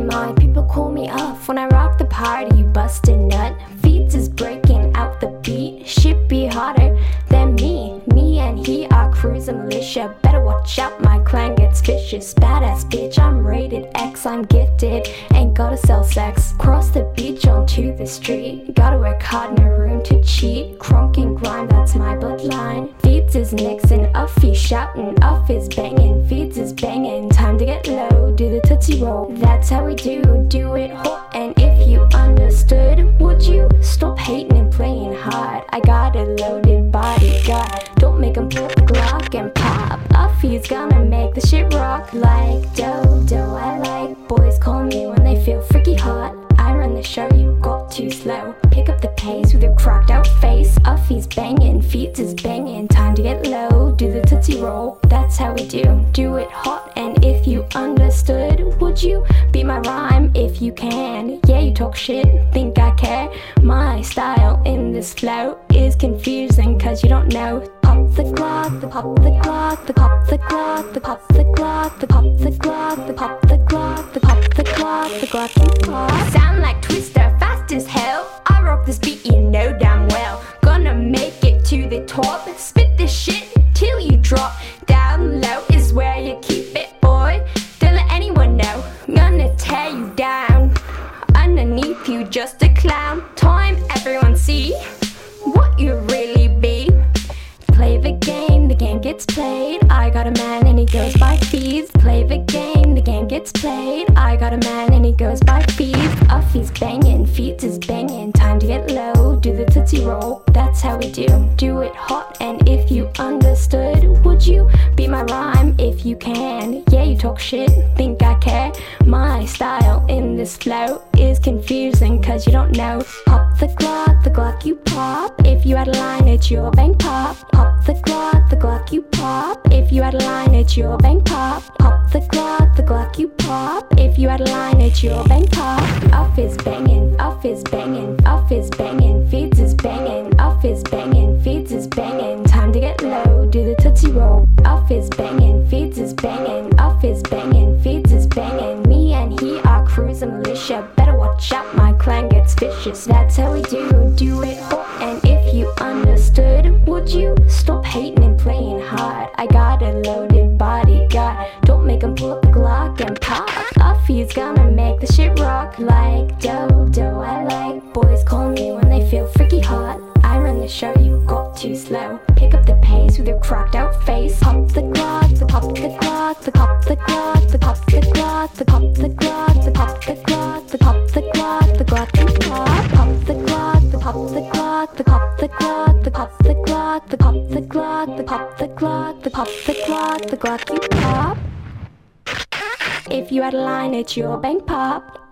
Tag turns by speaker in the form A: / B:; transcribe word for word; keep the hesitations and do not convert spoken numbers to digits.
A: mind, people call me off when I rock the party, you bust a nut. Feeds is breaking out the beat, shit be harder than me. Me and he are cruising militia, better watch out, my clan gets vicious. Badass bitch, I'm rated X, I'm gifted, ain't gotta sell sex. Cross the beach onto the street, gotta work hard in a room to cheat. Crunk and grind, that's my bloodline. Feeds is Nixon, Uffy shouting, Uff is banging, Feeds is banging. Time to get low, do the tootsie roll, that's how we do, do it hot. And if you understood, would you stop hating and playing hard? I got a loaded bodyguard, don't make him pull the Glock and pop. Uffy's gonna make the shit rock like Dodo. I like boys call me when they feel freaky hot. I run the show, you got too slow. Pick up the pace with your cracked out face. Uffy's banging, Feeds is banging. Time to get low, do the tootsie roll, that's how we do, do it hot. And if you understood, would you be my rhyme if you can? Yeah, you talk shit, think I care. My style in this flow is confusing cause you don't know. Pop the Glock, the pop the Glock, the pop the Glock, the pop the Glock, the pop the Glock, the pop the Glock, the pop the Glock, the Glock you pop. Sound like Twister, fast as hell. I rock this beat, you know damn well. Gonna make it to the top, spit this shit till you drop. Down low is where you keep it, boy. Don't let anyone know, gonna tear you down. Underneath you just a clown. Time everyone see what you really be. Play the game, the game gets played. I got a man and he goes by Feeds. Play the game, the game gets played. I got a man and he goes by Feeds. Uffy's banging, Feeds is banging. Time to get low, do the tootsie roll, that's how we do, do it hot. And if you understood, would you be my rhyme if you can? Yeah, you talk shit, think I care. My style in this flow is confusing cause you don't know. Pop the Glock, the Glock you pop. If you had a line, it's your bang pop. Pop the Glock, the Glock you pop. If you had a line, it's your bang pop. Pop the Glock, the Glock you pop. If you had a line, it's your bang pop. Uff is banging, Uff is banging, Uff is banging, Feeds is banging, Uff is banging, Feeds is banging. Time to get low, do the tootsie roll. Uff is banging, Feeds is banging, Uff is banging, Feeds is banging. Me and he are cruising militia, better watch out, my clan gets vicious. That's how we do, do it hot. And if you understood, would you stop hating and playing hard? I got a loaded bodyguard, don't make him pull up the Glock and pop. Uffy's gonna make the shit rock like Dodo. I like boys call me when they feel freaky hot. I run the show, you got too slow. Pick up the pace with your cracked out face. Pop the Glock, the pop the Glock, the pop the Glock, the pop the Glock, the pop the Glock, the pop the Glock, the pop the Glock, the Glock you pop. Pop the Glock, the pop the Glock, the pop the Glock, the pop the Glock, the pop the Glock, the pop the Glock, the pop the Glock, the Glock you pop. If you had a line, it's your bang pop.